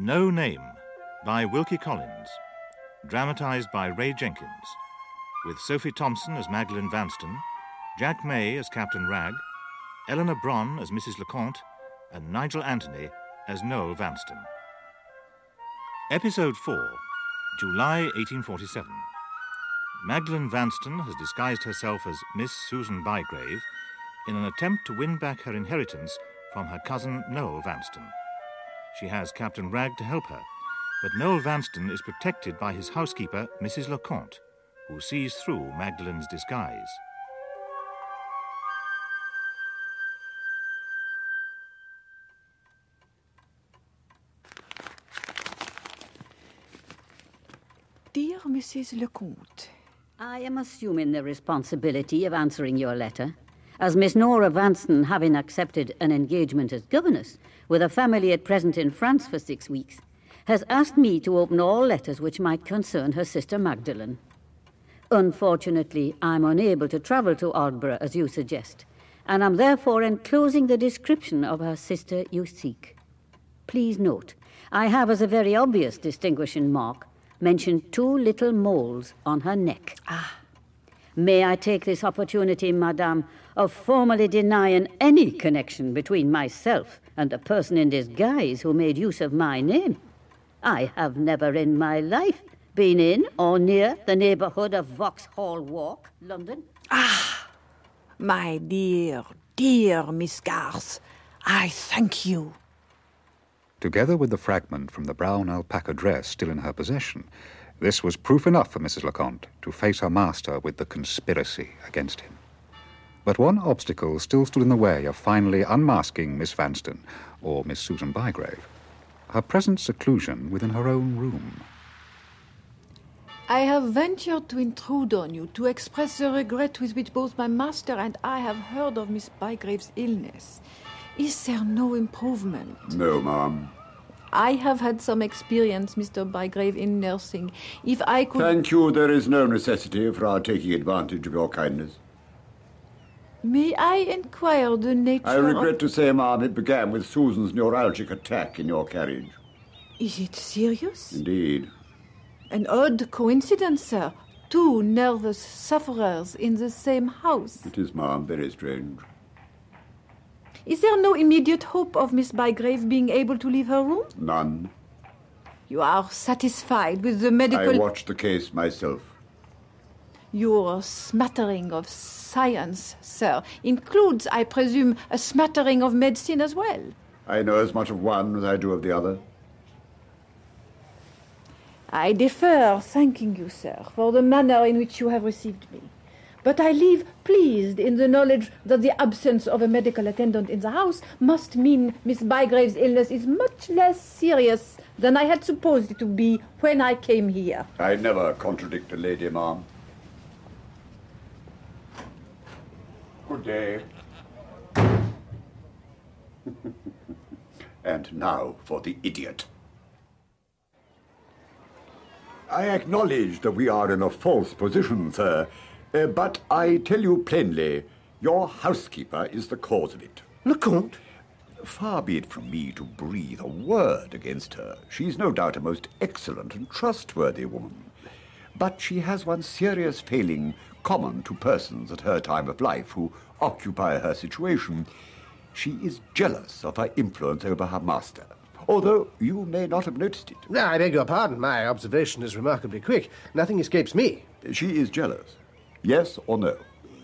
No Name by Wilkie Collins, dramatised by Ray Jenkins, with Sophie Thompson as Magdalen Vanston, Jack May as Captain Ragg, Eleanor Bron as Mrs. Leconte, and Nigel Anthony as Noel Vanston. Episode 4, July 1847. Magdalen Vanston has disguised herself as Miss Susan Bygrave in an attempt to win back her inheritance from her cousin Noel Vanston. She has Captain Ragg to help her, but Noel Vanston is protected by his housekeeper, Mrs. Leconte, who sees through Magdalen's disguise. Dear Mrs. Leconte, I am assuming the responsibility of answering your letter, as Miss Nora Vanston, having accepted an engagement as governess with a family at present in France for 6 weeks, has asked me to open all letters which might concern her sister Magdalen. Unfortunately, I'm unable to travel to Aldborough as you suggest, and am therefore enclosing the description of her sister you seek. Please note, I have as a very obvious distinguishing mark mentioned 2 little moles on her neck. May I take this opportunity, madame, of formally denying any connection between myself and the person in disguise who made use of my name? I have never in my life been in or near the neighbourhood of Vauxhall Walk, London. My dear Miss Garth, I thank you. Together with the fragment from the brown alpaca dress still in her possession, this was proof enough for Mrs. Leconte to face her master with the conspiracy against him. But one obstacle still stood in the way of finally unmasking Miss Vanston, or Miss Susan Bygrave: her present seclusion within her own room. I have ventured to intrude on you to express the regret with which both my master and I have heard of Miss Bygrave's illness. Is there no improvement? No, ma'am. I have had some experience, Mr. Bygrave, in nursing. If I could... Thank you. There is no necessity for our taking advantage of your kindness. May I inquire the nature I regret to say, ma'am, it began with Susan's neuralgic attack in your carriage. Is it serious? Indeed. An odd coincidence, sir. 2 nervous sufferers in the same house. It is, ma'am, very strange. Is there no immediate hope of Miss Bygrave being able to leave her room? None. You are satisfied with the medical... I watched the case myself. Your smattering of science, sir, includes, I presume, a smattering of medicine as well. I know as much of one as I do of the other. I defer thanking you, sir, for the manner in which you have received me. But I leave pleased in the knowledge that the absence of a medical attendant in the house must mean Miss Bygrave's illness is much less serious than I had supposed it to be when I came here. I never contradict a lady, ma'am. Good day. And now for the idiot. I acknowledge that we are in a false position, sir. But I tell you plainly, your housekeeper is the cause of it. Leconte? Far be it from me to breathe a word against her. She's no doubt a most excellent and trustworthy woman. But she has one serious failing common to persons at her time of life who occupy her situation. She is jealous of her influence over her master, although you may not have noticed it. No, I beg your pardon. My observation is remarkably quick. Nothing escapes me. She is jealous. Yes or no?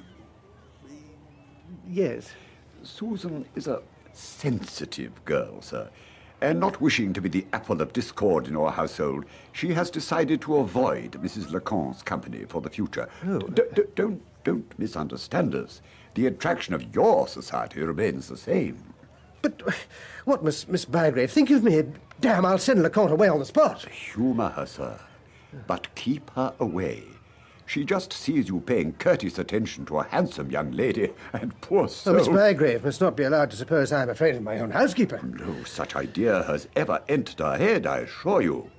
Yes. Susan is a sensitive girl, sir, and not wishing to be the apple of discord in our household, she has decided to avoid Mrs. Leconte's company for the future. Oh. Don't misunderstand us. The attraction of your society remains the same. But what must Miss Bygrave think of me? Damn, I'll send Leconte away on the spot. Humour her, sir, but keep her away. She just sees you paying courteous attention to a handsome young lady, and poor soul... Oh, Miss Bygrave must not be allowed to suppose I am afraid of my own housekeeper. No such idea has ever entered her head, I assure you.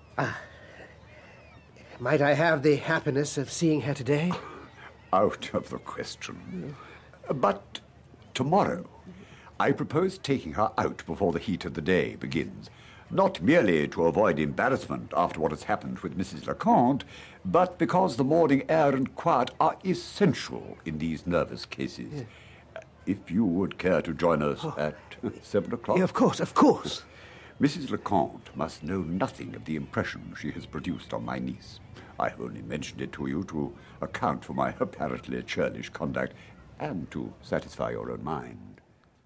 Might I have the happiness of seeing her today? Out of the question. But tomorrow, I propose taking her out before the heat of the day begins. not merely to avoid embarrassment after what has happened with Mrs. Leconte, but because the morning air and quiet are essential in these nervous cases. Yes. If you would care to join us at 7 o'clock. Yeah, of course, of course. Mrs. Leconte must know nothing of the impression she has produced on my niece. I have only mentioned it to you to account for my apparently churlish conduct and to satisfy your own mind.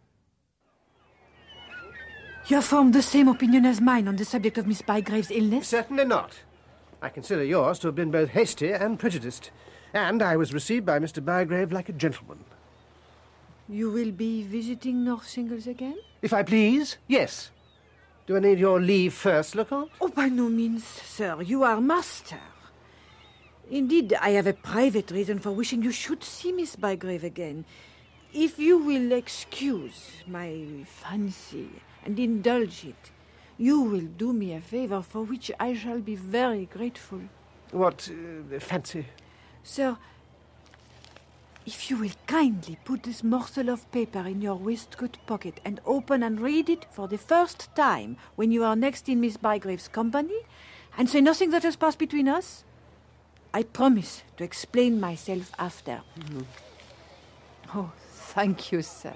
You have formed the same opinion as mine on the subject of Miss Bygrave's illness? Certainly not. I consider yours to have been both hasty and prejudiced. And I was received by Mr. Bygrave like a gentleman. You will be visiting North Shingles again? If I please, yes. Do I need your leave first, Leconte? Oh, by no means, sir. You are master. Indeed, I have a private reason for wishing you should see Miss Bygrave again. If you will excuse my fancy and indulge it, you will do me a favor for which I shall be very grateful. What fancy? Sir, if you will kindly put this morsel of paper in your waistcoat pocket and open and read it for the first time when you are next in Miss Bygrave's company, and say nothing that has passed between us, I promise to explain myself after. Mm-hmm. Oh, thank you, sir.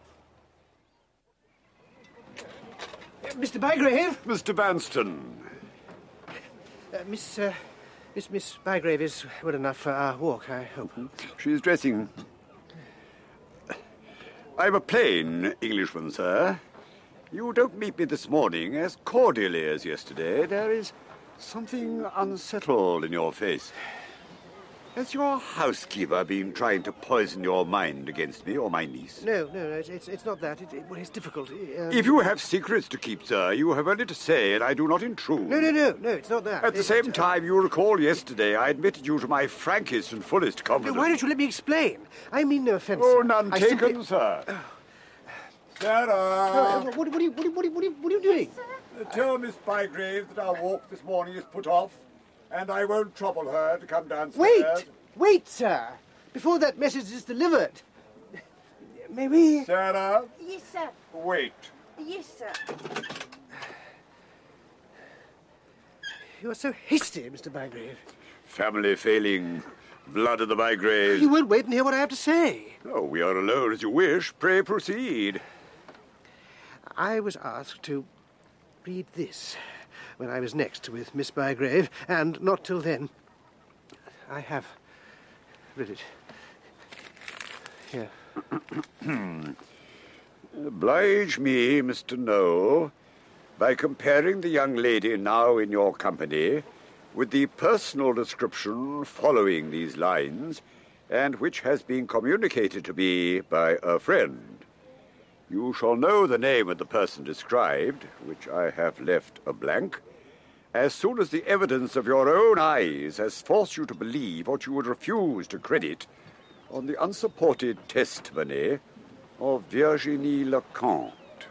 Mr. Bygrave? Mr. Vanston. Miss Bygrave is well enough for our walk, I hope. She's dressing. I'm a plain Englishman, sir. You don't meet me this morning as cordially as yesterday. There is something unsettled in your face. Has your housekeeper been trying to poison your mind against me or my niece? No, it's not that. It's difficult. If you have secrets to keep, sir, you have only to say, and I do not intrude. No, it's not that. At the same time, you recall yesterday I admitted you to my frankest and fullest confidence. Why don't you let me explain? I mean no offence. Oh, none taken, sir. Sarah! What are you doing? Tell Miss Bygrave that our walk this morning is put off, and I won't trouble her to come downstairs. Wait, sir. Before that message is delivered. May we... Sarah? Yes, sir. Wait. Yes, sir. You are so hasty, Mr. Bygrave. Family failing. Blood of the Bygraves. You won't wait and hear what I have to say. Oh, we are alone as you wish. Pray proceed. I was asked to read this when I was next with Miss Bygrave, and not till then. I have read it. Here. Oblige me, Mr. Noel, by comparing the young lady now in your company with the personal description following these lines, and which has been communicated to me by a friend. You shall know the name of the person described, which I have left a blank, as soon as the evidence of your own eyes has forced you to believe what you would refuse to credit on the unsupported testimony of Virginie Leconte.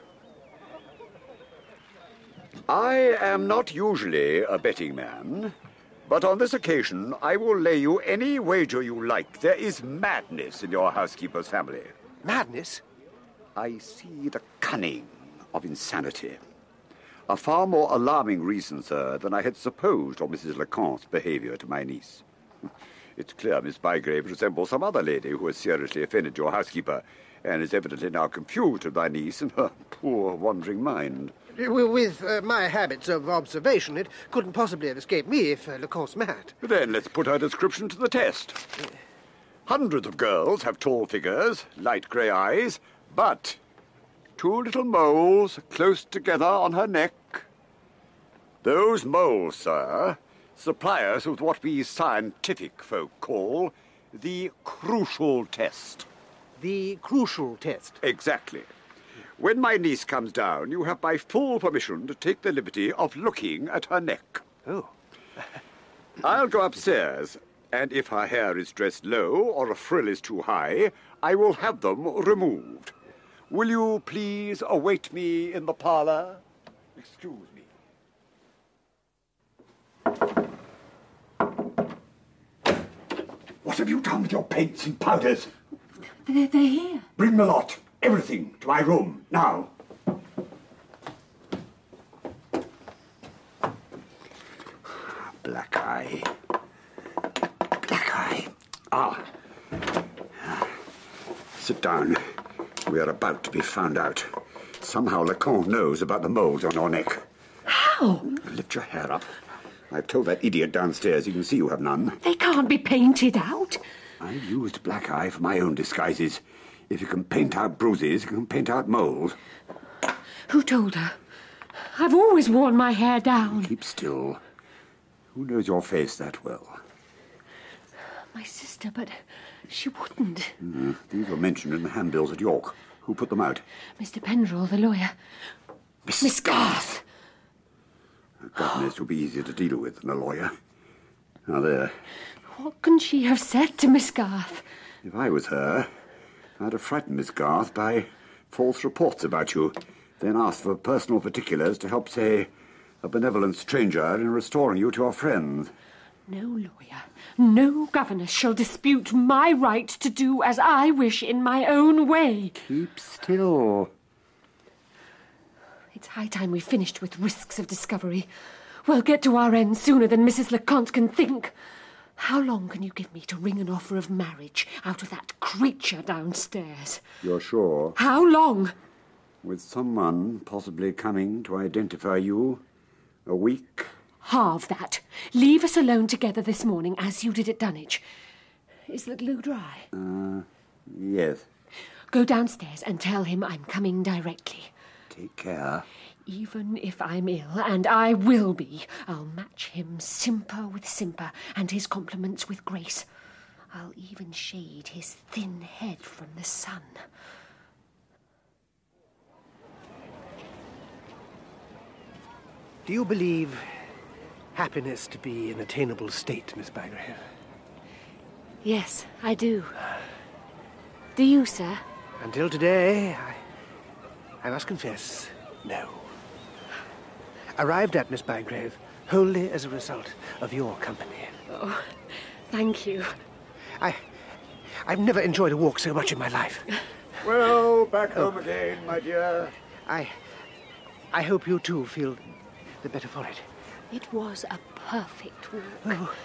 I am not usually a betting man, but on this occasion I will lay you any wager you like. There is madness in your housekeeper's family. Madness? I see the cunning of insanity. A far more alarming reason, sir, than I had supposed on Mrs. Leconte's behavior to my niece. It's clear Miss Bygrave resembles some other lady who has seriously offended your housekeeper, and is evidently now confused with my niece and her poor wandering mind. With my habits of observation, it couldn't possibly have escaped me if Leconte's mad. Then let's put her description to the test. Hundreds of girls have tall figures, light grey eyes, but 2 little moles close together on her neck. Those moles, sir, supply us with what we scientific folk call the crucial test. The crucial test? Exactly. When my niece comes down, you have my full permission to take the liberty of looking at her neck. Oh. I'll go upstairs, and if her hair is dressed low or a frill is too high, I will have them removed. Will you please await me in the parlour? Excuse me. What have you done with your paints and powders? They're here. Bring the lot, everything, to my room, now. Sit down. We are about to be found out. Somehow Leconte knows about the moles on your neck. How? Lift your hair up. I've told that idiot downstairs you can see you have none. They can't be painted out. I've used black eye for my own disguises. If you can paint out bruises, you can paint out moles. Who told her? I've always worn my hair down. Keep still. Who knows your face that well? My sister, but she wouldn't. These were mentioned in the handbills at York. Who put them out? Mr. Penderell, the lawyer. Miss Garth! A governess will be easier to deal with than a lawyer. Now there. What can she have said to Miss Garth? If I was her, I'd have frightened Miss Garth by false reports about you, then asked for personal particulars to help, say, a benevolent stranger in restoring you to your friends. No lawyer, no governess shall dispute my right to do as I wish in my own way. Keep still. It's high time we finished with risks of discovery. We'll get to our end sooner than Mrs. Leconte can think. How long can you give me to wring an offer of marriage out of that creature downstairs? You're sure? How long? With someone possibly coming to identify you? A week? Halve that. Leave us alone together this morning, as you did at Dunwich. Is the glue dry? Yes. Go downstairs and tell him I'm coming directly. Take care. Even if I'm ill, and I will be, I'll match him simper with simper, and his compliments with grace. I'll even shade his thin head from the sun. Do you believe happiness to be an attainable state, Miss Bygrave? Yes, I do. Do you, sir? Until today, I must confess, no. Arrived at, Miss Bygrave, wholly as a result of your company. Oh, thank you. I've never enjoyed a walk so much in my life. Well, back home again, my dear. I hope you too feel the better for it. It was a perfect walk.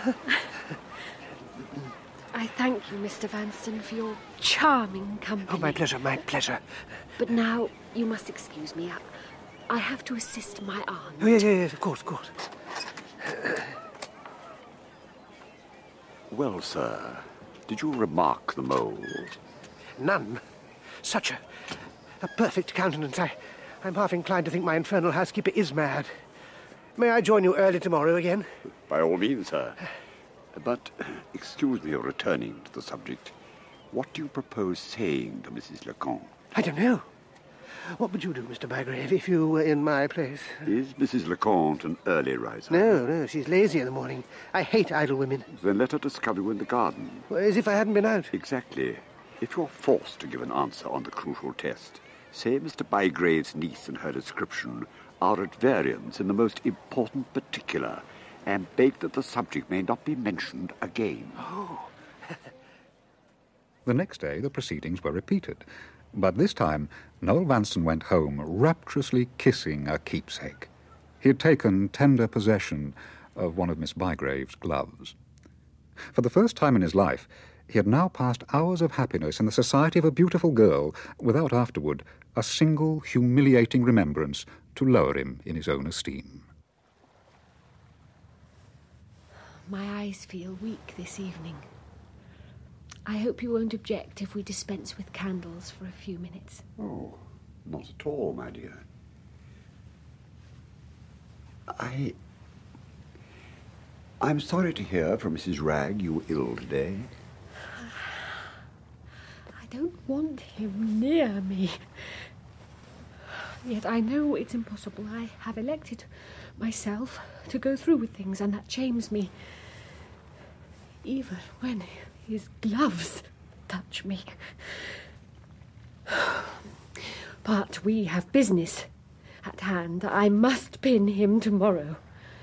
I thank you, Mr. Vanston, for your charming company. Oh, my pleasure, my pleasure. But now you must excuse me. I have to assist my aunt. Oh, yes, of course. Well, sir, did you remark the mole? None. Such a perfect countenance. I'm half inclined to think my infernal housekeeper is mad. May I join you early tomorrow again? By all means, sir. But, excuse me for returning to the subject. What do you propose saying to Mrs. Leconte? I don't know. What would you do, Mr. Bygrave, if you were in my place? Is Mrs. Leconte an early riser? No, she's lazy in the morning. I hate idle women. Then let her discover you in the garden. Well, as if I hadn't been out. Exactly. If you're forced to give an answer on the crucial test, say Mr. Bygrave's niece and her description are at variance in the most important particular, and beg that the subject may not be mentioned again. Oh. The next day the proceedings were repeated, but this time Noel Vanston went home rapturously kissing a keepsake. He had taken tender possession of one of Miss Bygrave's gloves. For the first time in his life, he had now passed hours of happiness in the society of a beautiful girl without afterward a single humiliating remembrance to lower him in his own esteem. My eyes feel weak this evening. I hope you won't object if we dispense with candles for a few minutes. Oh, not at all, my dear. I'm sorry to hear from Mrs. Ragg you were ill today. I don't want him near me. Yet I know it's impossible. I have elected myself to go through with things, and that shames me. Even when his gloves touch me. But we have business at hand. I must pin him tomorrow.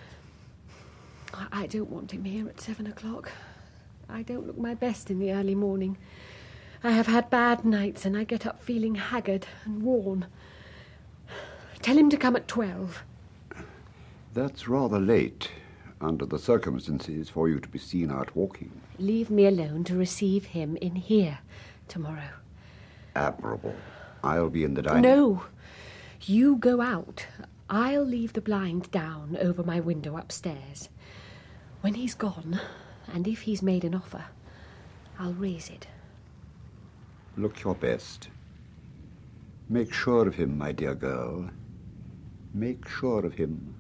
I don't want him here at 7 o'clock. I don't look my best in the early morning. I have had bad nights, and I get up feeling haggard and worn. Tell him to come at 12. That's rather late. under the circumstances, for you to be seen out walking. Leave me alone to receive him in here tomorrow. Admirable. I'll be in the dining... No. You go out. I'll leave the blind down over my window upstairs. When he's gone, and if he's made an offer, I'll raise it. Look your best. Make sure of him, my dear girl. Make sure of him.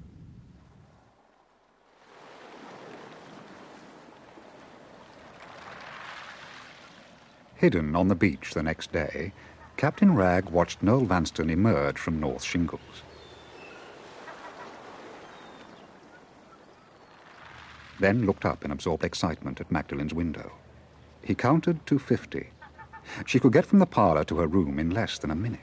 Hidden on the beach the next day, Captain Wragge watched Noel Vanstone emerge from North Shingles. Then looked up in absorbed excitement at Magdalen's window. He counted to 50. She could get from the parlour to her room in less than a minute.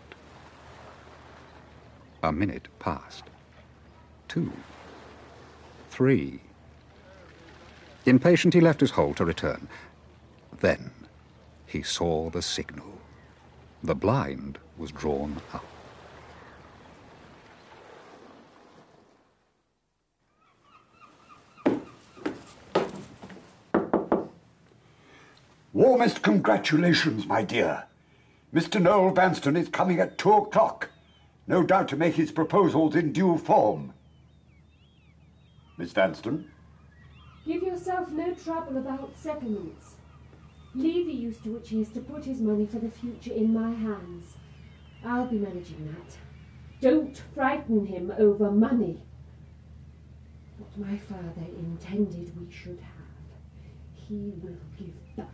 A minute passed. 2. 3. Impatient, he left his hole to return. Then he saw the signal. The blind was drawn up. Warmest congratulations, my dear. Mr. Noel Vanstone is coming at 2 o'clock. No doubt to make his proposals in due form. Miss Vanstone? Give yourself no trouble about settlements. Leave the use to which he is to put his money for the future in my hands. I'll be managing that. Don't frighten him over money. What my father intended we should have, he will give back.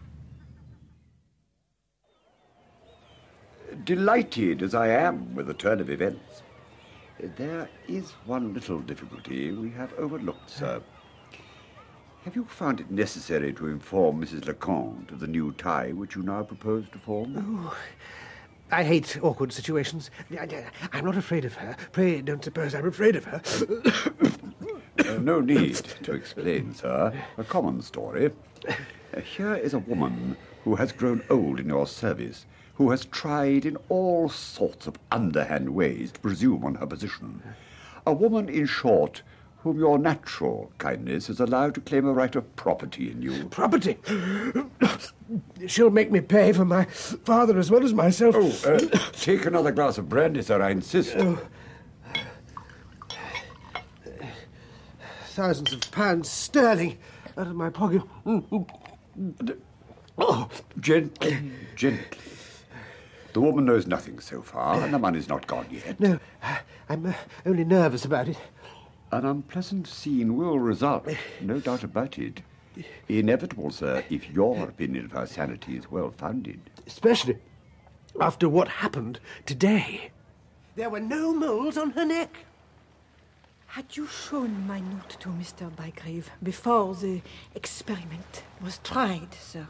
Delighted as I am with the turn of events, there is one little difficulty we have overlooked, sir. Have you found it necessary to inform Mrs. Leconte of the new tie which you now propose to form? Oh, I hate awkward situations. I'm not afraid of her. Pray don't suppose I'm afraid of her. No need to explain, sir. A common story. Here is a woman who has grown old in your service, who has tried in all sorts of underhand ways to presume on her position. A woman, in short, whom your natural kindness has allowed to claim a right of property in you. Property? She'll make me pay for my father as well as myself. Oh, take another glass of brandy, sir, I insist. Oh. Thousands of pounds sterling out of my pocket. Oh, gently, gently. The woman knows nothing so far, and the money's not gone yet. No, I'm only nervous about it. An unpleasant scene will result, no doubt about it. Inevitable, sir, if your opinion of her sanity is well-founded. Especially after what happened today. There were no moles on her neck. Had you shown my note to Mr. Bygrave before the experiment was tried, sir?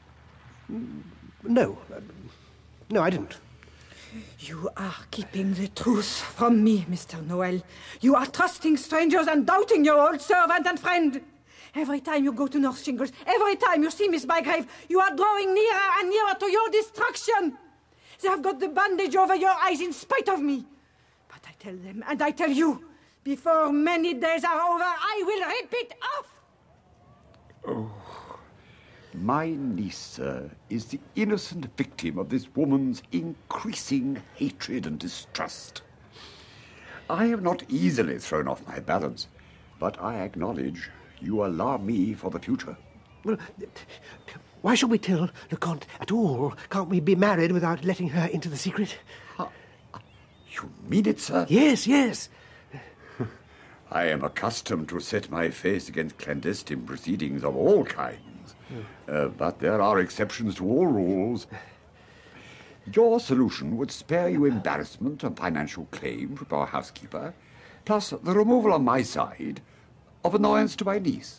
No. No, I didn't. You are keeping the truth from me, Mr. Noel. You are trusting strangers and doubting your old servant and friend. Every time you go to North Shingles, every time you see Miss Bygrave, you are drawing nearer and nearer to your destruction. They have got the bandage over your eyes in spite of me. But I tell them, and I tell you, before many days are over, I will rip it off. Oh. My niece, sir, is the innocent victim of this woman's increasing hatred and distrust. I am not easily thrown off my balance, but I acknowledge you alarm me for the future. Well, why should we tell Leconte at all? Can't we be married without letting her into the secret? You mean it, sir? Yes, yes. I am accustomed to set my face against clandestine proceedings of all kinds. But there are exceptions to all rules. Your solution would spare you embarrassment and financial claim from our housekeeper, plus the removal on my side of annoyance to my niece.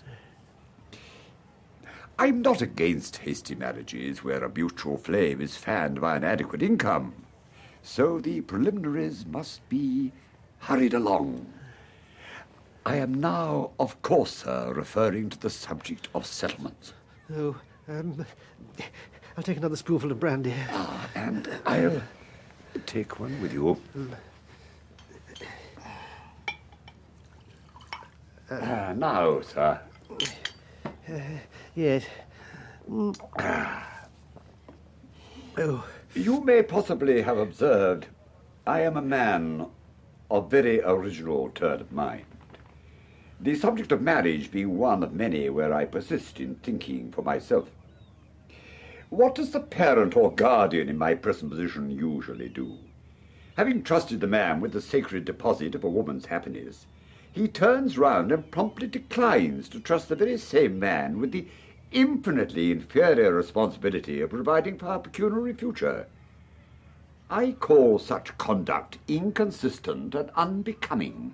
I'm not against hasty marriages where a mutual flame is fanned by an adequate income. So the preliminaries must be hurried along. I am now, of course, sir, referring to the subject of settlements. Oh, I'll take another spoonful of brandy. And I'll take one with you. Now, sir. Yes. Oh. You may possibly have observed I am a man of very original turn of mind. The subject of marriage being one of many where I persist in thinking for myself. What does the parent or guardian in my present position usually do? Having trusted the man with the sacred deposit of a woman's happiness, he turns round and promptly declines to trust the very same man with the infinitely inferior responsibility of providing for her pecuniary future. I call such conduct inconsistent and unbecoming.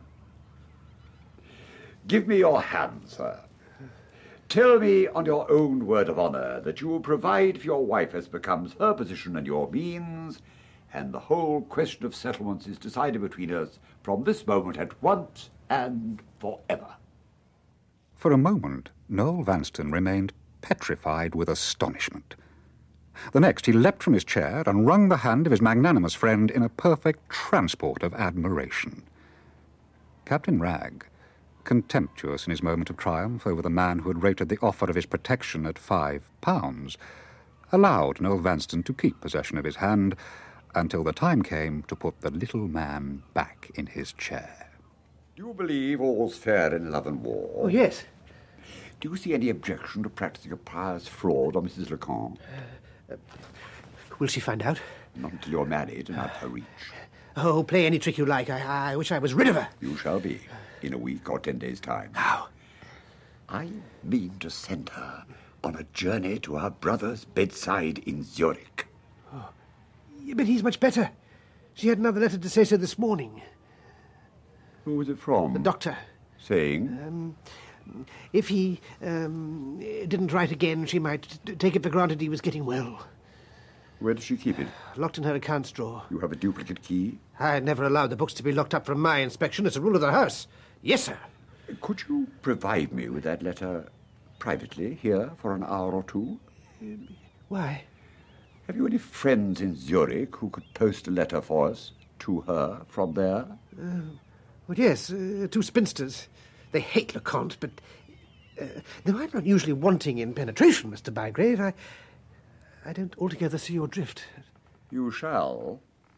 Give me your hand, sir. Tell me on your own word of honour that you will provide for your wife as becomes her position and your means, and the whole question of settlements is decided between us from this moment at once and forever. For a moment, Noel Vanstone remained petrified with astonishment. The next, he leapt from his chair and wrung the hand of his magnanimous friend in a perfect transport of admiration. Captain Wragge, contemptuous in his moment of triumph over the man who had rated the offer of his protection at £5, allowed Noel Vanstone to keep possession of his hand until the time came to put the little man back in his chair. Do you believe all's fair in love and war? Oh, yes. Do you see any objection to practicing a pious fraud on Mrs. Leconte? Will she find out? Not until you're married and out of her reach. Oh, play any trick you like. I wish I was rid of her. You shall be, in a week or 10 days' time. How? I mean to send her on a journey to her brother's bedside in Zurich. Oh. Yeah, but he's much better. She had another letter to say so this morning. Who was it from? The doctor. Saying? If he didn't write again, she might take it for granted he was getting well. Where does she keep it? Locked in her accounts drawer. You have a duplicate key? I never allowed the books to be locked up from my inspection. It's a rule of the house. Yes, sir. Could you provide me with that letter privately here for an hour or two? Why? Have you any friends in Zurich who could post a letter for us to her from there? Well, yes, 2 spinsters. They hate Leconte, but though I'm not usually wanting in penetration, Mr. Bygrave, I don't altogether see your drift. You shall.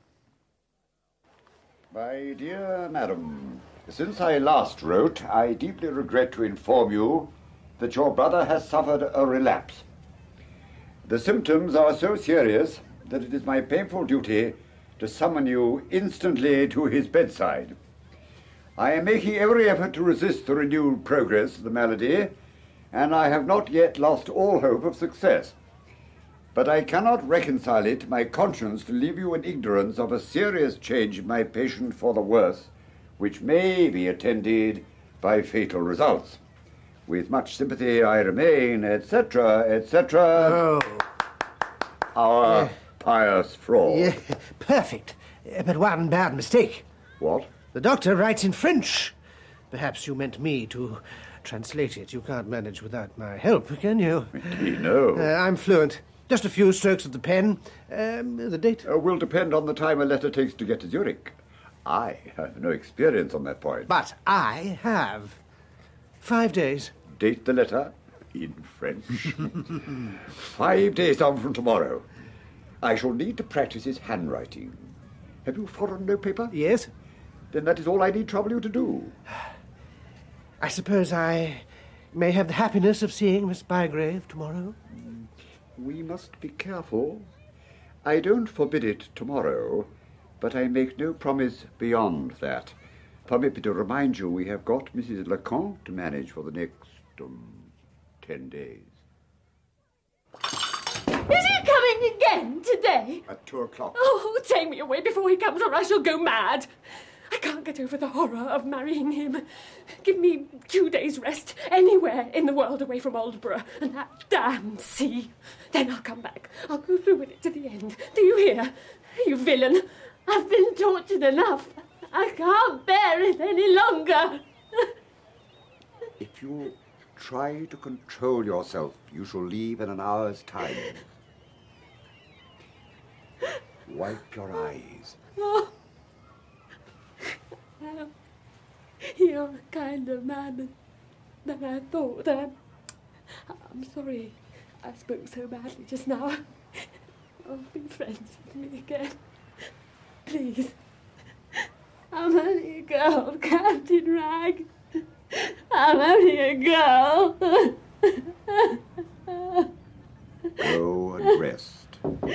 My dear madam, since I last wrote, I deeply regret to inform you that your brother has suffered a relapse. The symptoms are so serious that it is my painful duty to summon you instantly to his bedside. I am making every effort to resist the renewed progress of the malady, and I have not yet lost all hope of success. But I cannot reconcile it to my conscience to leave you in ignorance of a serious change in my patient for the worse, which may be attended by fatal results. With much sympathy I remain, etc., etc. Oh. Our pious fraud. Yeah, perfect. But one bad mistake. What? The doctor writes in French. Perhaps you meant me to translate it. You can't manage without my help, can you? Indeed, no. I'm fluent. Just a few strokes of the pen. The date? Will depend on the time a letter takes to get to Zurich. I have no experience on that point. But I have. 5 days. Date the letter in French. 5 days on from tomorrow. I shall need to practice his handwriting. Have you foreign notepaper? Yes. Then that is all I need trouble you to do. I suppose I may have the happiness of seeing Miss Bygrave tomorrow? We must be careful. I don't forbid it tomorrow, but I make no promise beyond that. Permit me to remind you we have got Mrs. Leconte to manage for the next 10 days. Is he coming again today? At 2 o'clock. Oh, take me away before he comes or I shall go mad. I can't get over the horror of marrying him. Give me 2 days' rest anywhere in the world away from Aldborough and that damned sea. Then I'll come back. I'll go through with it to the end. Do you hear? You villain. I've been tortured enough. I can't bear it any longer. If you try to control yourself, you shall leave in an hour's time. Wipe your eyes. Oh. You're a kind of man, than I thought. I'm sorry I spoke so badly just now. Oh, be friends with me again. Please. I'm only a girl, Captain Rag. I'm only a girl. Go and rest.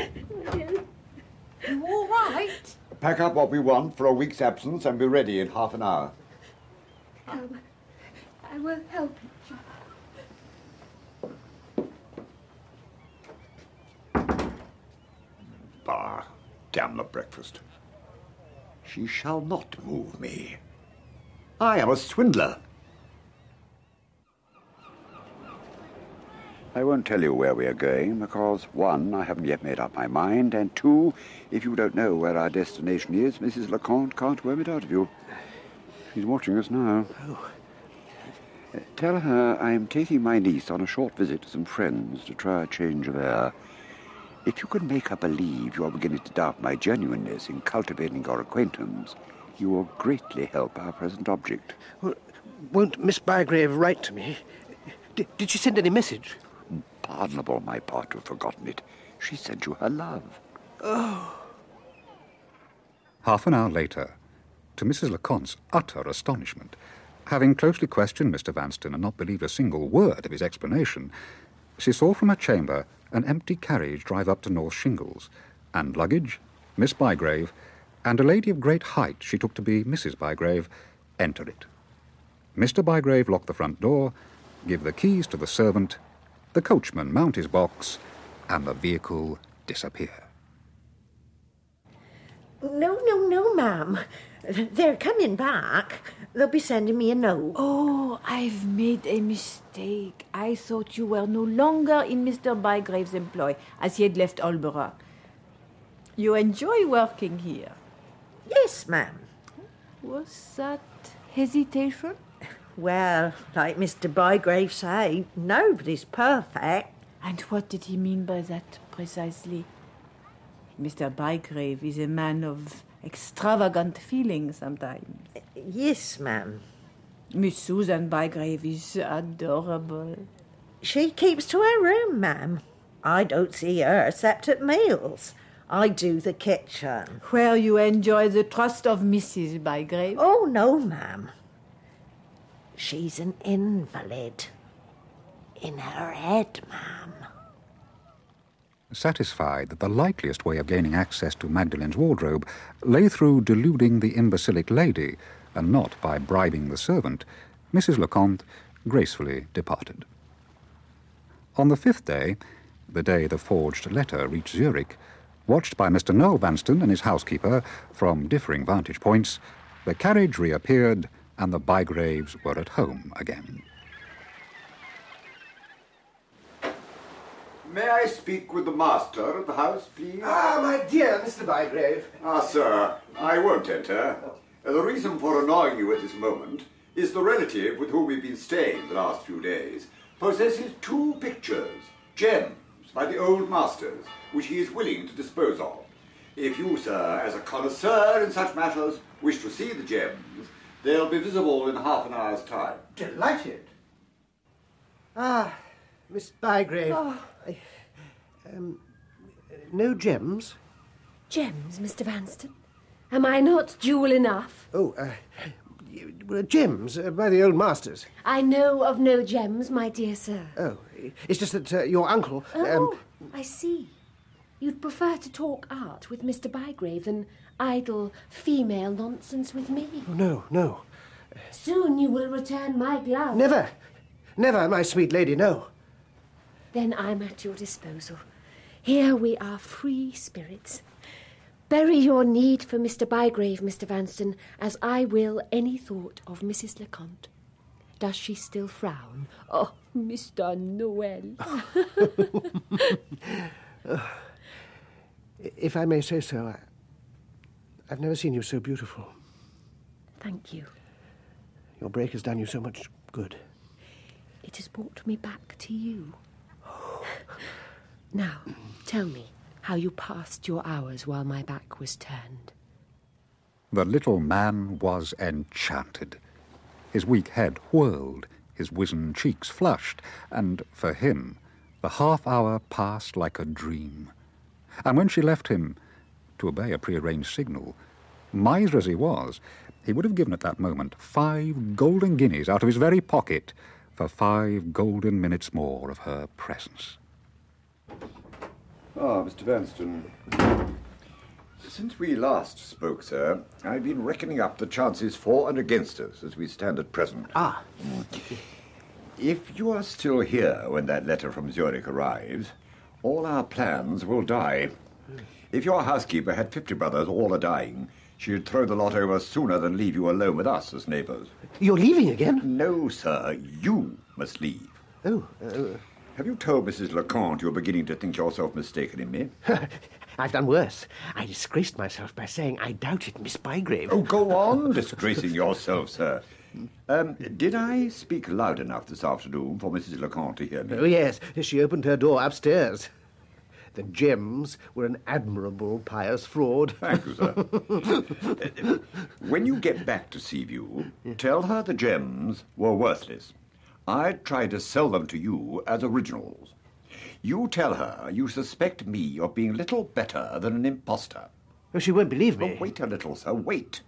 You all right? Pack up what we want for a week's absence and be ready in half an hour. Come. I will help you. Bah, damn the breakfast. She shall not move me. I am a swindler. I won't tell you where we are going because, one, I haven't yet made up my mind, and two, if you don't know where our destination is, Mrs. Leconte can't worm it out of you. She's watching us now. Oh. Tell her I am taking my niece on a short visit to some friends to try a change of air. If you can make her believe you are beginning to doubt my genuineness in cultivating your acquaintance, you will greatly help our present object. Well, won't Miss Bygrave write to me? Did she send any message? Pardonable on my part to have forgotten it. She sent you her love. Oh. Half an hour later, to Mrs. Leconte's utter astonishment, having closely questioned Mr. Vanston and not believed a single word of his explanation, she saw from her chamber an empty carriage drive up to North Shingles, and luggage, Miss Bygrave, and a lady of great height she took to be Mrs. Bygrave, enter it. Mr. Bygrave lock the front door, give the keys to the servant, the coachman mount his box, and the vehicle disappear. No, ma'am. They're coming back. They'll be sending me a note. Oh, I've made a mistake. I thought you were no longer in Mr. Bygrave's employ, as he had left Aldborough. You enjoy working here? Yes, ma'am. Was that hesitation? Well, like Mr. Bygrave say, nobody's perfect. And what did he mean by that, precisely? Mr. Bygrave is a man of extravagant feelings sometimes. Yes, ma'am. Miss Susan Bygrave is adorable. She keeps to her room, ma'am. I don't see her except at meals. I do the kitchen. Where you enjoy the trust of Mrs. Bygrave? Oh, no, ma'am. She's an invalid. In her head, ma'am. Satisfied that the likeliest way of gaining access to Magdalen's wardrobe lay through deluding the imbecilic lady, and not by bribing the servant, Mrs. Leconte gracefully departed. On the fifth day, the day the forged letter reached Zurich, watched by Mr. Noel Vanston and his housekeeper from differing vantage points, the carriage reappeared and the Bygraves were at home again. May I speak with the master of the house, please? Ah, my dear Mr. Bygrave. Ah, sir, I won't enter. The reason for annoying you at this moment is the relative with whom we've been staying the last few days possesses 2 pictures, gems, by the old masters, which he is willing to dispose of. If you, sir, as a connoisseur in such matters, wish to see the gems, they'll be visible in half an hour's time. Delighted. Ah, Miss Bygrave. Oh. No gems? Gems, Mr. Vanston? Am I not jewel enough? Oh, gems by the old masters. I know of no gems, my dear sir. Oh, it's just that your uncle... I see. You'd prefer to talk art with Mr. Bygrave than idle female nonsense with me. Oh, no. Soon you will return my glove. Never, my sweet lady, no. Then I'm at your disposal. Here we are free spirits. Bury your need for Mr. Bygrave, Mr. Vanston, as I will any thought of Mrs. Leconte. Does she still frown? Oh, Mr. Noel. If I may say so, I've never seen you so beautiful. Thank you. Your break has done you so much good. It has brought me back to you. Now, tell me how you passed your hours while my back was turned. The little man was enchanted. His weak head whirled, his wizened cheeks flushed, and, for him, the half-hour passed like a dream. And when she left him, to obey a prearranged signal, miser as he was, he would have given at that moment 5 golden guineas out of his very pocket for 5 golden minutes more of her presence. Ah, Mr. Vanstone. Since we last spoke, sir, I've been reckoning up the chances for and against us as we stand at present. Ah. If you are still here when that letter from Zurich arrives, all our plans will die. If your housekeeper had 50 brothers all a-dying, she'd throw the lot over sooner than leave you alone with us as neighbours. You're leaving again? No, sir. You must leave. Oh, Have you told Mrs. Lecomte you're beginning to think yourself mistaken in me? I've done worse. I disgraced myself by saying I doubted Miss Bygrave. Oh, go on disgracing yourself, sir. Did I speak loud enough this afternoon for Mrs. Lecomte to hear me? Oh, yes. She opened her door upstairs. The gems were an admirable pious fraud. Thank you, sir. When you get back to Seaview, tell her the gems were worthless. I tried to sell them to you as originals. You tell her you suspect me of being little better than an impostor. Oh, she won't believe me. Oh, wait a little, sir, wait.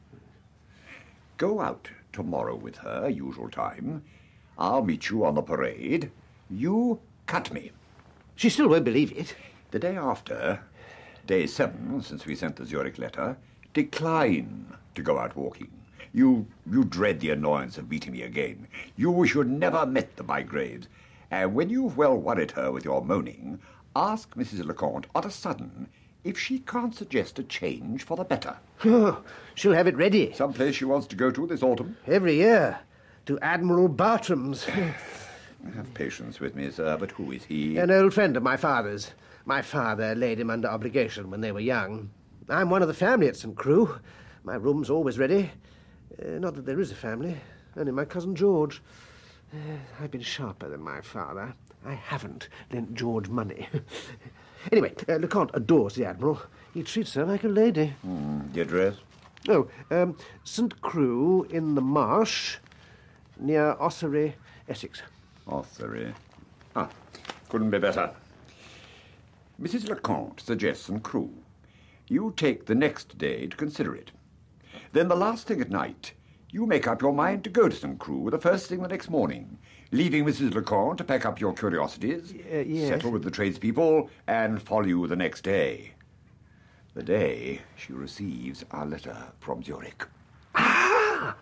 Go out tomorrow with her, usual time. I'll meet you on the parade. You cut me. She still won't believe it. The day after, day 7, since we sent the Zurich letter, decline to go out walking. You dread the annoyance of meeting me again. You wish you'd never met the Bygraves. And when you've well worried her with your moaning, ask Mrs. Lecomte on a sudden if she can't suggest a change for the better. Oh, she'll have it ready. Some place she wants to go to this autumn? Every year. To Admiral Bartram's. Have patience with me, sir, but who is he? An old friend of my father's. My father laid him under obligation when they were young. I'm one of the family at St. Crew. My room's always ready. Not that there is a family, only my cousin George. I've been sharper than my father. I haven't lent George money. Anyway, Lecomte adores the Admiral. He treats her like a lady. The address? Oh, St. Crew in the Marsh, near Ossory, Essex. Ossory. Ah, couldn't be better. Mrs. Lecomte suggests St. Crew. You take the next day to consider it. Then the last thing at night, you make up your mind to go to St. Crew the first thing the next morning, leaving Mrs. Lecomte to pack up your curiosities, yes. settle with the tradespeople, and follow you the next day. The day she receives our letter from Zurich. Ah!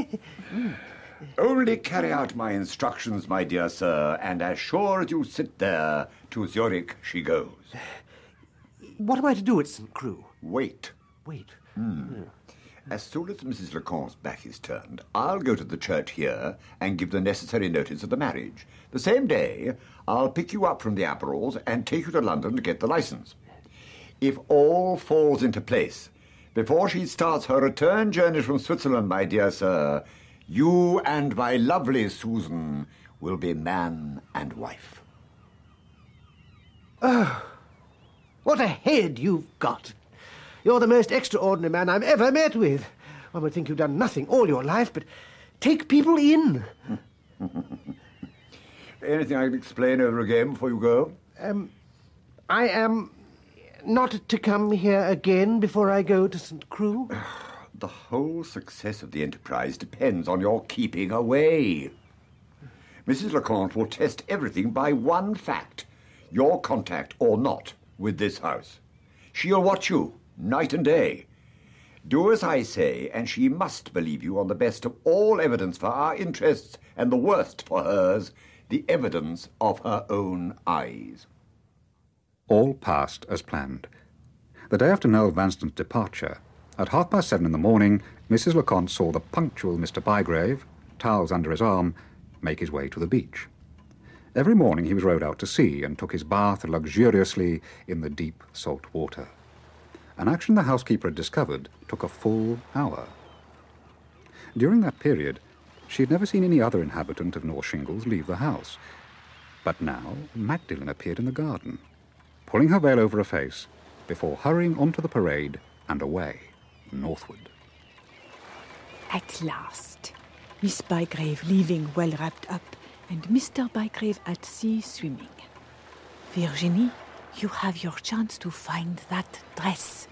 Only carry out my instructions, my dear sir, and as sure as you sit there, to Zurich she goes. What am I to do at St. Crew? Wait. Wait. As soon as Mrs. Lecomte's back is turned, I'll go to the church here and give the necessary notice of the marriage. The same day, I'll pick you up from the Aberrals and take you to London to get the license. If all falls into place, before she starts her return journey from Switzerland, my dear sir, you and my lovely Susan will be man and wife. Oh, what a head you've got. You're the most extraordinary man I've ever met with. One would think you've done nothing all your life but take people in. Anything I can explain over again before you go? I am not to come here again before I go to St. Crew? The whole success of the enterprise depends on your keeping away. Mrs. Lecomte will test everything by one fact, your contact or not with this house. She'll watch you night and day. Do as I say, and she must believe you on the best of all evidence for our interests, and the worst for hers, the evidence of her own eyes. All passed as planned. The day after Noel Vanstone's departure, at 7:30 in the morning, Mrs. Lecomte saw the punctual Mr. Bygrave, towels under his arm, make his way to the beach. Every morning he was rowed out to sea and took his bath luxuriously in the deep salt water. An action the housekeeper had discovered took a full hour. During that period, she had never seen any other inhabitant of North Shingles leave the house. But now Magdalen appeared in the garden, pulling her veil over her face, before hurrying onto the parade and away, northward. At last, Miss Bygrave leaving well wrapped up and Mr. Bygrave at sea swimming. Virginie, you have your chance to find that dress.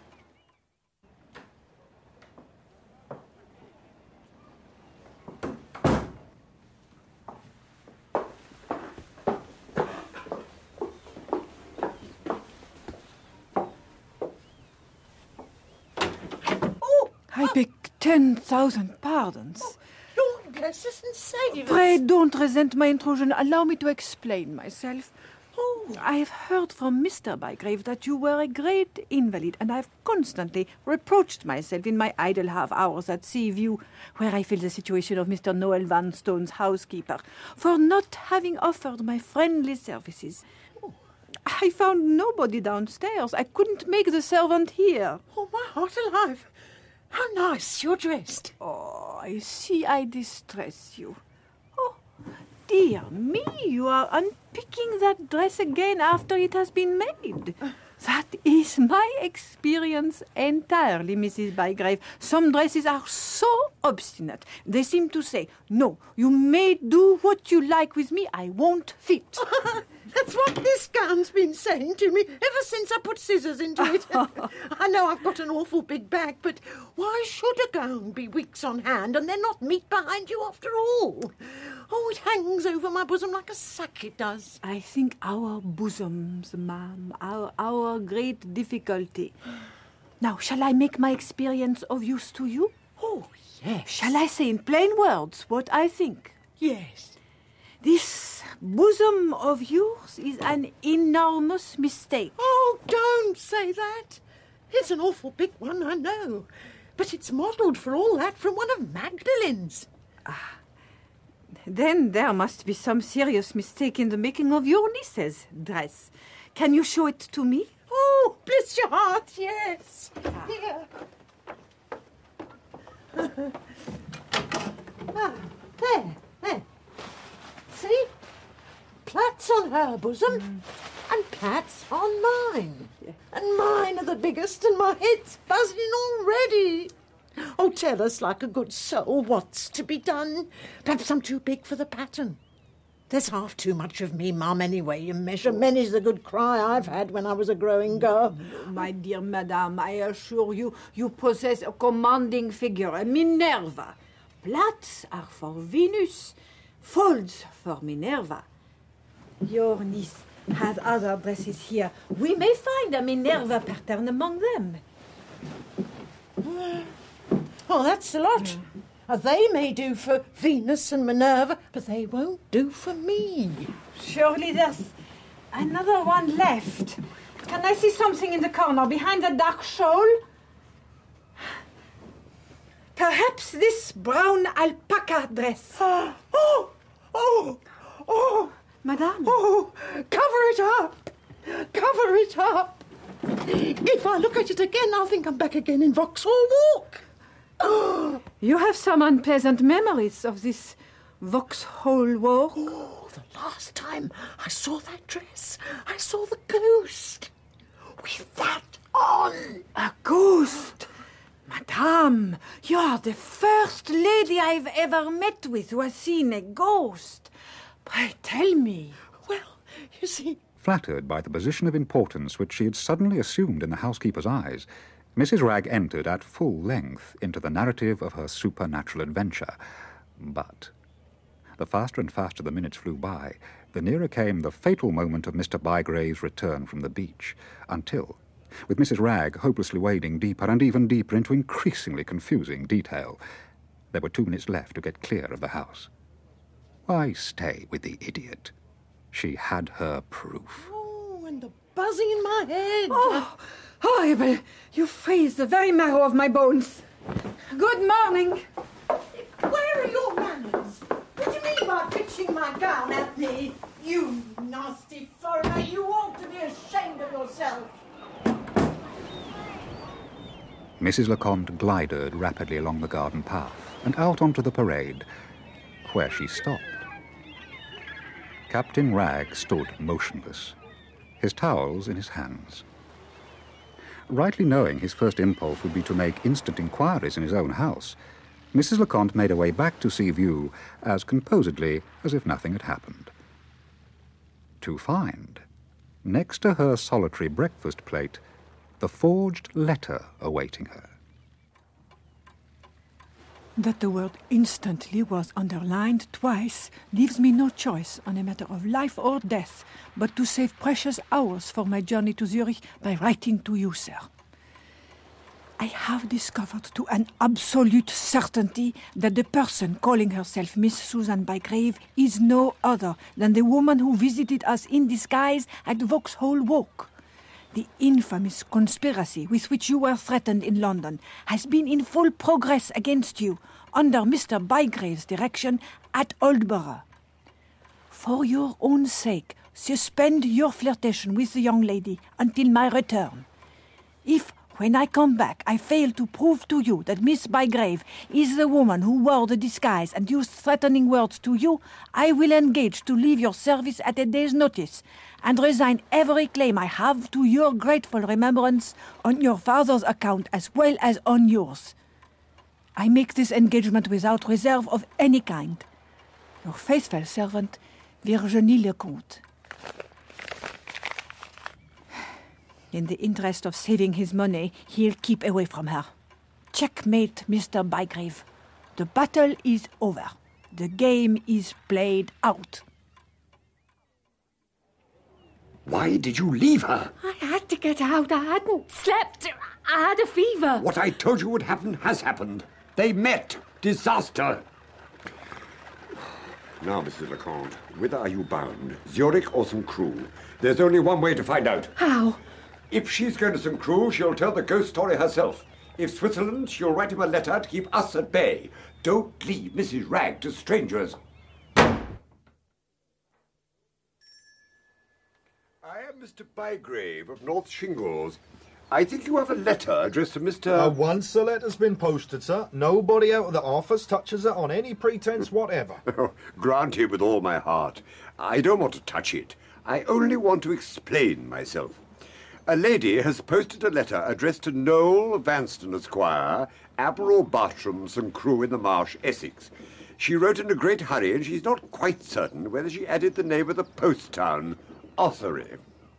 I beg 10,000 pardons. Lord bless us and save us. Pray don't resent my intrusion. Allow me to explain myself. I have heard from Mr. Bygrave that you were a great invalid, and I have constantly reproached myself in my idle half-hours at Seaview, where I fill the situation of Mr. Noel Vanstone's housekeeper, for not having offered my friendly services. I found nobody downstairs. I couldn't make the servant hear. Oh, my heart alive. How nice you're dressed. Oh, I see I distress you. Oh, dear me, you are unpicking that dress again after it has been made. That is my experience entirely, Mrs. Bygrave. Some dresses are so obstinate. They seem to say, no, you may do what you like with me, I won't fit. That's what this gown's been saying to me ever since I put scissors into it. I know I've got an awful big bag, but why should a gown be weeks on hand and then not meet behind you after all? Oh, it hangs over my bosom like a sack, it does. I think our bosoms, ma'am, are our great difficulty. Now, shall I make my experience of use to you? Oh, yes. Shall I say in plain words what I think? Yes. This bosom of yours is an enormous mistake. Oh, don't say that. It's an awful big one, I know. But it's modelled for all that from one of Magdalen's. Then there must be some serious mistake in the making of your niece's dress. Can you show it to me? Oh, bless your heart, yes. Here. There. See? Plaits on her bosom and plaits on mine. Yeah. And mine are the biggest and my head's buzzing already. Oh, tell us like a good soul what's to be done. Perhaps I'm too big for the pattern. There's half too much of me, Mum, anyway, you measure. Many's the good cry I've had when I was a growing girl. My dear madame, I assure you, you possess a commanding figure, a Minerva. Plaits are for Venus, folds for Minerva. Your niece has other dresses here. We may find a Minerva pattern among them. Oh, that's a lot. They may do for Venus and Minerva, but they won't do for me. Surely there's another one left. Can I see something in the corner behind the dark shawl? Perhaps this brown alpaca dress. Oh! Madame? Oh, cover it up! Cover it up! If I look at it again, I'll think I'm back again in Vauxhall Walk. You have some unpleasant memories of this Vauxhall Walk. Oh, the last time I saw that dress, I saw the ghost. With that on. A ghost? Madame, you are the first lady I've ever met with who has seen a ghost. Pray tell me. Well, you see... Flattered by the position of importance which she had suddenly assumed in the housekeeper's eyes, Mrs. Wragge entered at full length into the narrative of her supernatural adventure. But the faster and faster the minutes flew by, the nearer came the fatal moment of Mr. Bygrave's return from the beach, until, with Mrs. Wragge hopelessly wading deeper and even deeper into increasingly confusing detail, there were 2 minutes left to get clear of the house. Why stay with the idiot? She had her proof. Oh, and the buzzing in my head. Oh, horrible! You freeze the very marrow of my bones. Good morning. Where are your manners? What do you mean by pitching my gown at me? You nasty foreigner, you ought to be ashamed of yourself. Mrs. Leconte glided rapidly along the garden path and out onto the parade, where she stopped. Captain Wragge stood motionless, his towels in his hands. Rightly knowing his first impulse would be to make instant inquiries in his own house, Mrs. Leconte made her way back to Sea View as composedly as if nothing had happened. To find, next to her solitary breakfast plate, the forged letter awaiting her. That the word instantly was underlined twice leaves me no choice on a matter of life or death but to save precious hours for my journey to Zurich by writing to you, sir. I have discovered to an absolute certainty that the person calling herself Miss Susan Bygrave is no other than the woman who visited us in disguise at Vauxhall Walk. The infamous conspiracy with which you were threatened in London has been in full progress against you under Mr. Bygrave's direction at Aldborough. For your own sake, suspend your flirtation with the young lady until my return. If, when I come back, I fail to prove to you that Miss Bygrave is the woman who wore the disguise and used threatening words to you, I will engage to leave your service at a day's notice and resign every claim I have to your grateful remembrance on your father's account as well as on yours. I make this engagement without reserve of any kind. Your faithful servant, Virginie Leconte. In the interest of saving his money, he'll keep away from her. Checkmate, Mr. Bygrave. The battle is over. The game is played out. Why did you leave her? I had to get out. I hadn't slept. I had a fever. What I told you would happen has happened. They met. Disaster. Now, Mrs. Leconte, whither are you bound? Zurich or St. Crew? There's only one way to find out. How? If she's going to St. Crew, she'll tell the ghost story herself. If Switzerland, she'll write him a letter to keep us at bay. Don't leave Mrs. Ragg to strangers. I am Mr. Bygrave of North Shingles. I think you have a letter addressed to Mr... Once the letter's been posted, sir, nobody out of the office touches it on any pretence whatever. Granted with all my heart. I don't want to touch it. I only want to explain myself. A lady has posted a letter addressed to Noel Vanston, Esquire, Admiral Bartram, St. Crew in the Marsh, Essex. She wrote in a great hurry, and she's not quite certain whether she added the name of the post town, Ossory.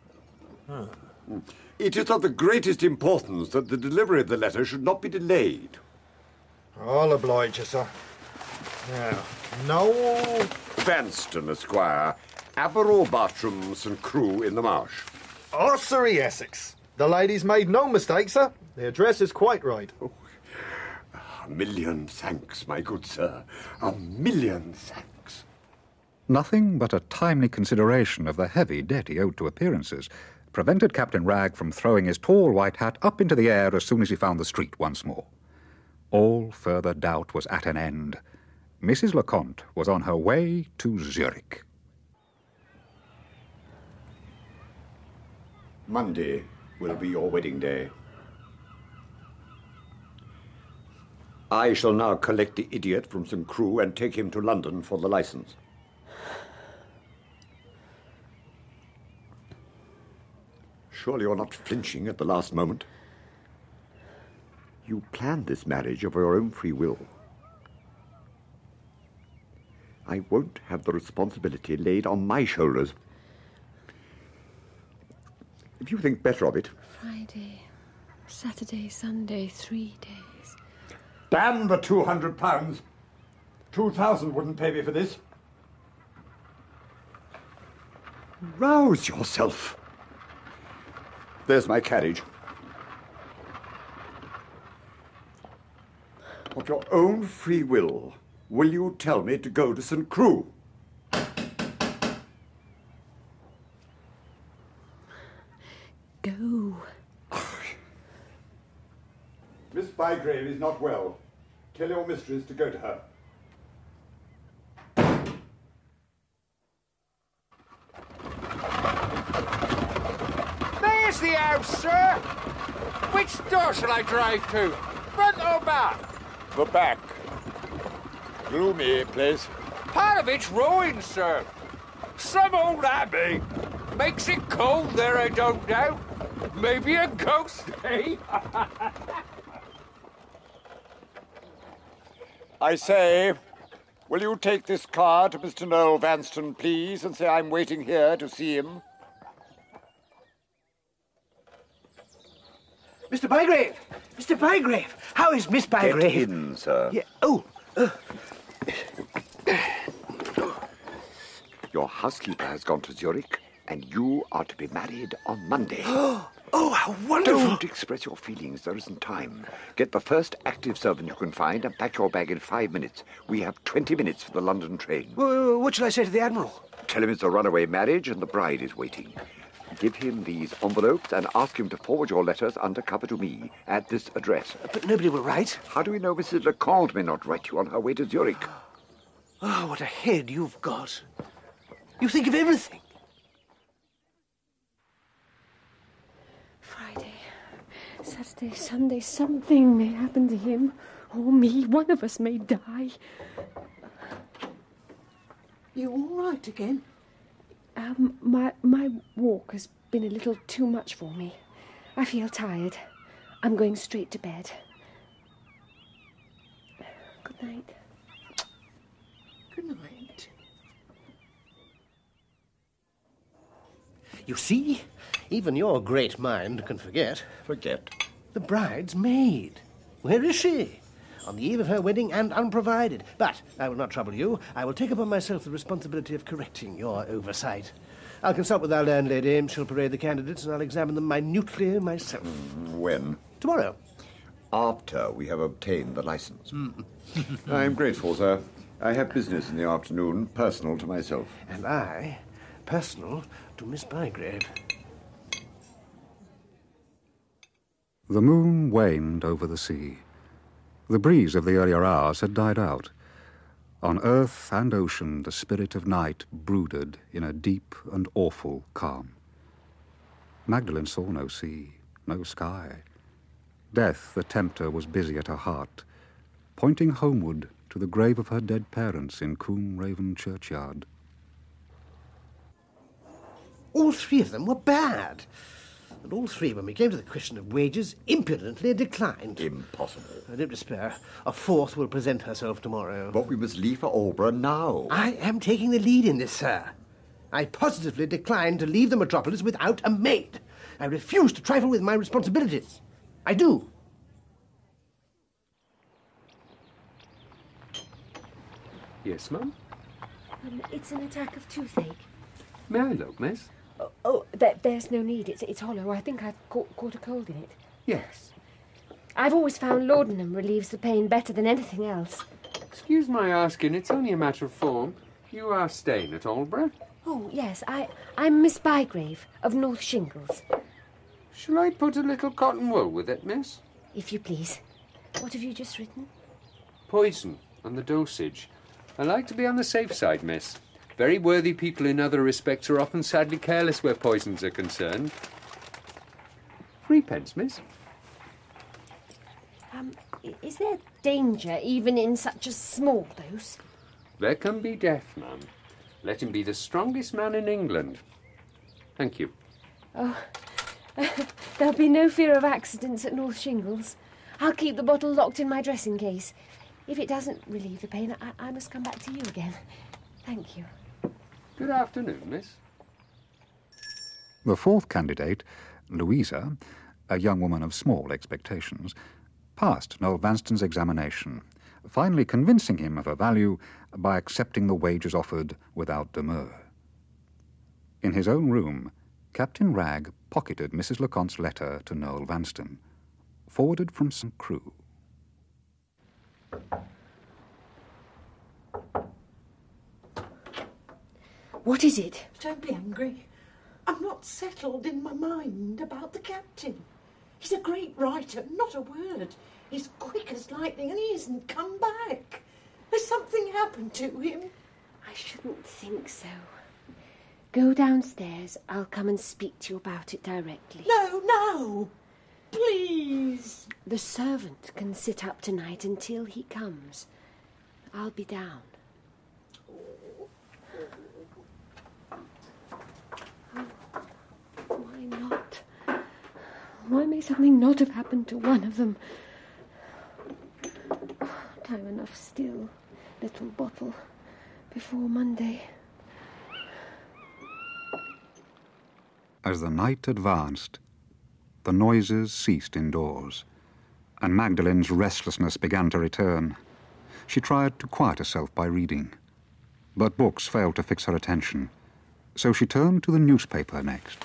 It is of the greatest importance that the delivery of the letter should not be delayed. I'll oblige you, sir. Now, Noel Vanston, Esquire, Admiral Bartram, St. Crew in the Marsh. Ossory, Essex. The lady's made no mistake, sir. The address is quite right. Oh, a million thanks, my good sir. A million thanks. Nothing but a timely consideration of the heavy debt he owed to appearances prevented Captain Ragg from throwing his tall white hat up into the air as soon as he found the street once more. All further doubt was at an end. Mrs. Leconte was on her way to Zurich. Monday will be your wedding day. I shall now collect the idiot from St. Crew and take him to London for the license. Surely you're not flinching at the last moment. You planned this marriage of your own free will. I won't have the responsibility laid on my shoulders. If you think better of it... Friday, Saturday, Sunday, 3 days. Damn the £200. 2,000 wouldn't pay me for this. Rouse yourself. There's my carriage. Of your own free will you tell me to go to St. Crew? Go. Miss Bygrave is not well. Tell your mistress to go to her. There's the house, sir. Which door shall I drive to? Front or back? The back. Gloomy place. Part of it's ruined, sir. Some old abbey. Makes it cold there, I don't doubt. Maybe a ghost, eh? I say, will you take this card to Mr. Noel Vanstone, please, and say I'm waiting here to see him? Mr. Bygrave! Mr. Bygrave! How is Miss Bygrave? Get in, sir. Yeah. Oh! Your housekeeper has gone to Zurich, and you are to be married on Monday. Oh, how wonderful! Don't express your feelings. There isn't time. Get the first active servant you can find and pack your bag in 5 minutes. We have 20 minutes for the London train. What shall I say to the Admiral? Tell him it's a runaway marriage and the bride is waiting. Give him these envelopes and ask him to forward your letters undercover to me at this address. But nobody will write. How do we know Mrs. Leconte may not write you on her way to Zurich? Oh, what a head you've got. You think of everything. Friday, Saturday, Sunday, something may happen to him or me. One of us may die. You all right again? My walk has been a little too much for me. I feel tired. I'm going straight to bed. Good night. Good night. You see, even your great mind can forget. Forget? The bride's maid. Where is she? On the eve of her wedding and unprovided. But I will not trouble you. I will take upon myself the responsibility of correcting your oversight. I'll consult with our landlady. She'll parade the candidates, and I'll examine them minutely myself. When? Tomorrow. After we have obtained the license. I'm grateful, sir. I have business in the afternoon, personal to myself. And I, personal to Miss Bygrave. The moon waned over the sea. The breeze of the earlier hours had died out. On earth and ocean the spirit of night brooded in a deep and awful calm. Magdalen saw no sea, no sky. Death, the tempter, was busy at her heart, pointing homeward to the grave of her dead parents in Combe Raven churchyard. All three of them were bad. And all three, when we came to the question of wages, impudently declined. Impossible. Don't despair. A fourth will present herself tomorrow. But we must leave for Aldborough now. I am taking the lead in this, sir. I positively decline to leave the metropolis without a maid. I refuse to trifle with my responsibilities. I do. Yes, ma'am? It's an attack of toothache. May I look, miss? There's no need. It's hollow. I think I've caught a cold in it. Yes. I've always found laudanum relieves the pain better than anything else. Excuse my asking, it's only a matter of form. You are staying at Aldborough? Oh, yes. I'm Miss Bygrave of North Shingles. Shall I put a little cotton wool with it, miss? If you please. What have you just written? Poison and the dosage. I like to be on the safe side, miss. Very worthy people in other respects are often sadly careless where poisons are concerned. 3p, miss. Is there danger even in such a small dose? There can be death, ma'am. Let him be the strongest man in England. Thank you. Oh, there'll be no fear of accidents at North Shingles. I'll keep the bottle locked in my dressing case. If it doesn't relieve the pain, I must come back to you again. Thank you. Good afternoon, miss. The fourth candidate, Louisa, a young woman of small expectations, passed Noel Vanstone's examination, finally convincing him of her value by accepting the wages offered without demur. In his own room, Captain Wragg pocketed Mrs. Leconte's letter to Noel Vanstone, forwarded from St. Crew. What is it? Don't be angry. I'm not settled in my mind about the captain. He's a great writer, not a word. He's quick as lightning and he hasn't come back. Has something happened to him? I shouldn't think so. Go downstairs. I'll come and speak to you about it directly. No. Please. The servant can sit up tonight until he comes. I'll be down. Why not? Why may something not have happened to one of them? time enough still, little bottle, before Monday. As the night advanced, the noises ceased indoors, and Magdalen's restlessness began to return. She tried to quiet herself by reading, but books failed to fix her attention, so she turned to the newspaper next.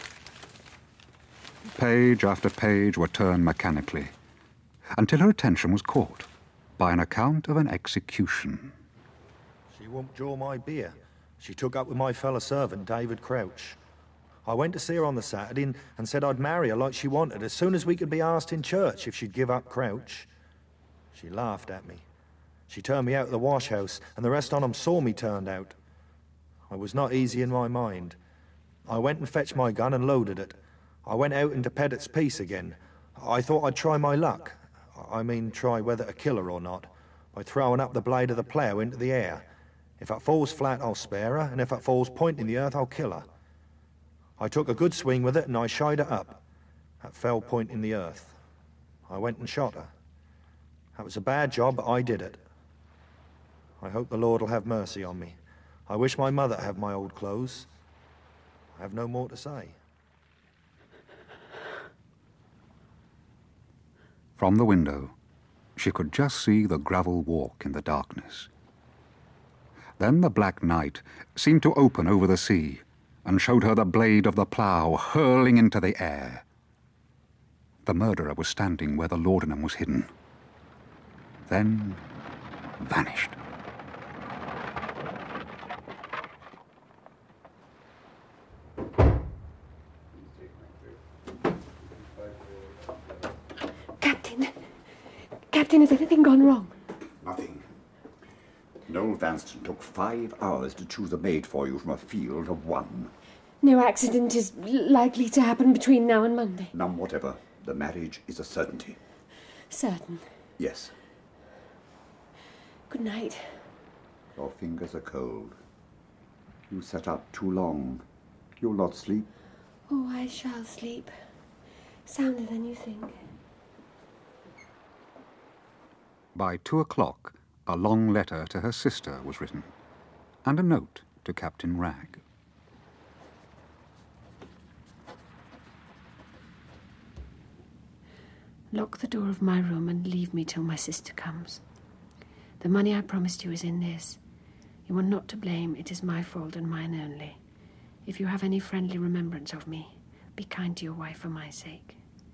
Page after page were turned mechanically, until her attention was caught by an account of an execution. She won't draw my beer. She took up with my fellow servant, David Crouch. I went to see her on the Saturday and said I'd marry her like she wanted as soon as we could be asked in church if she'd give up Crouch. She laughed at me. She turned me out of the wash house, and the rest on 'em saw me turned out. I was not easy in my mind. I went and fetched my gun and loaded it. I went out into Pettit's Piece again. I thought I'd try my luck. I mean, try whether to kill her or not, by throwing up the blade of the plough into the air. If it falls flat, I'll spare her, and if it falls point in the earth, I'll kill her. I took a good swing with it, and I shied it up. That fell point in the earth. I went and shot her. That was a bad job, but I did it. I hope the Lord will have mercy on me. I wish my mother had my old clothes. I have no more to say. From the window, she could just see the gravel walk in the darkness. Then the black night seemed to open over the sea and showed her the blade of the plough hurling into the air. The murderer was standing where the laudanum was hidden, then vanished. Captain, has anything gone wrong? Nothing. Noel Vanston took 5 hours to choose a mate for you from a field of 1. No accident is likely to happen between now and Monday? None whatever. The marriage is a certainty. Certain? Yes. Good night. Your fingers are cold. You sat up too long. You'll not sleep. Oh, I shall sleep. Sounder than you think. By 2 o'clock, a long letter to her sister was written, and a note to Captain Wragg. Lock the door of my room and leave me till my sister comes. The money I promised you is in this. You are not to blame. It is my fault and mine only. If you have any friendly remembrance of me, be kind to your wife for my sake.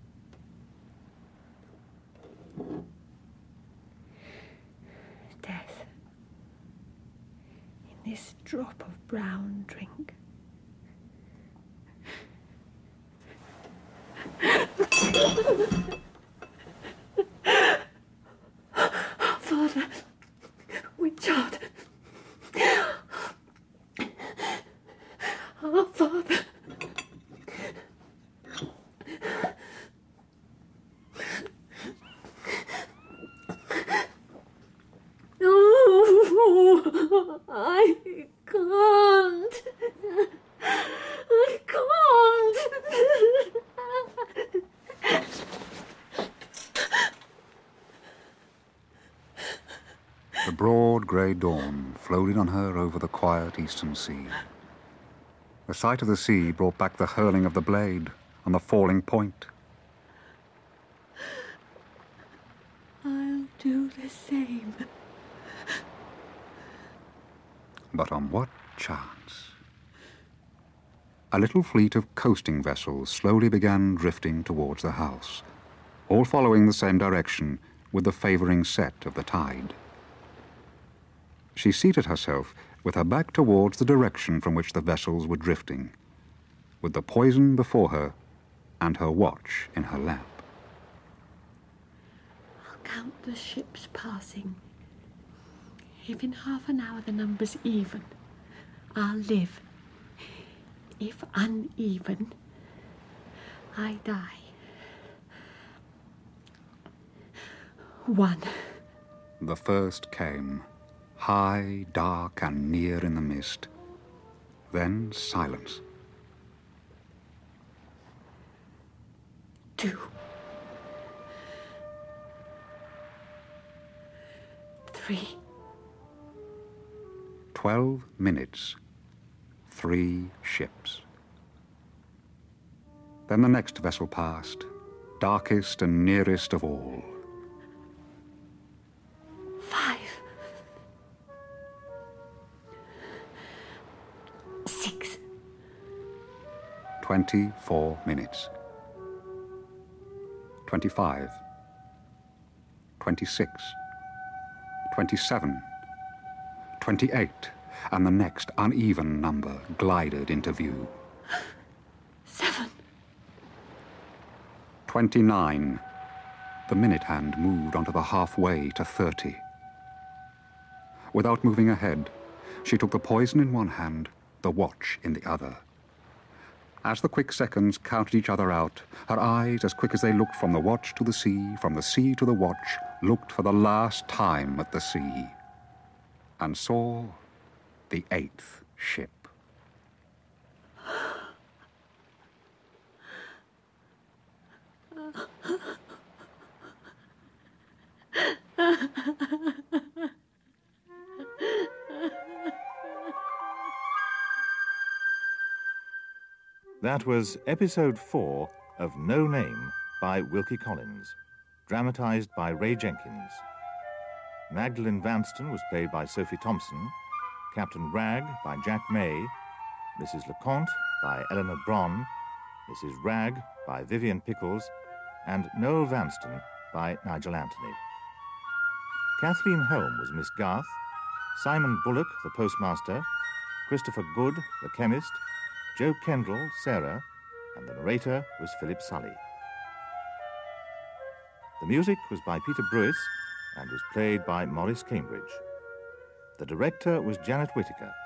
Death. In this drop of brown drink. Father, Richard. Our Father. Oh, I can't. I can't. The broad grey dawn floated on her over the quiet eastern sea. The sight of the sea brought back the hurling of the blade on the falling point. I'll do the same. But on what chance? A little fleet of coasting vessels slowly began drifting towards the house, all following the same direction with the favouring set of the tide. She seated herself with her back towards the direction from which the vessels were drifting, with the poison before her and her watch in her lap. I'll count the ships passing. If in half an hour the number's even, I'll live. If uneven, I die. 1. The first came, high, dark, and near in the mist. Then silence. 2. 3. 3. 12 minutes. 3 ships. Then the next vessel passed, darkest and nearest of all. 5. 6. 24 minutes. 25. 26. 27. 28. And the next uneven number glided into view. 7. 29. The minute hand moved onto the halfway to 30. Without moving ahead, she took the poison in one hand, the watch in the other. As the quick seconds counted each other out, her eyes, as quick as they looked from the watch to the sea, from the sea to the watch, looked for the last time at the sea, and saw the 8th ship. That was episode 4 of No Name by Wilkie Collins, dramatised by Ray Jenkins. Magdalen Vanston was played by Sophie Thompson, Captain Ragg by Jack May, Mrs. LeConte by Eleanor Bron, Mrs. Ragg by Vivian Pickles, and Noel Vanston by Nigel Anthony. Kathleen Helm was Miss Garth, Simon Bullock, the postmaster, Christopher Good, the chemist, Joe Kendall, Sarah, and the narrator was Philip Sully. The music was by Peter Brewis and was played by Maurice Cambridge. The director was Janet Whittaker.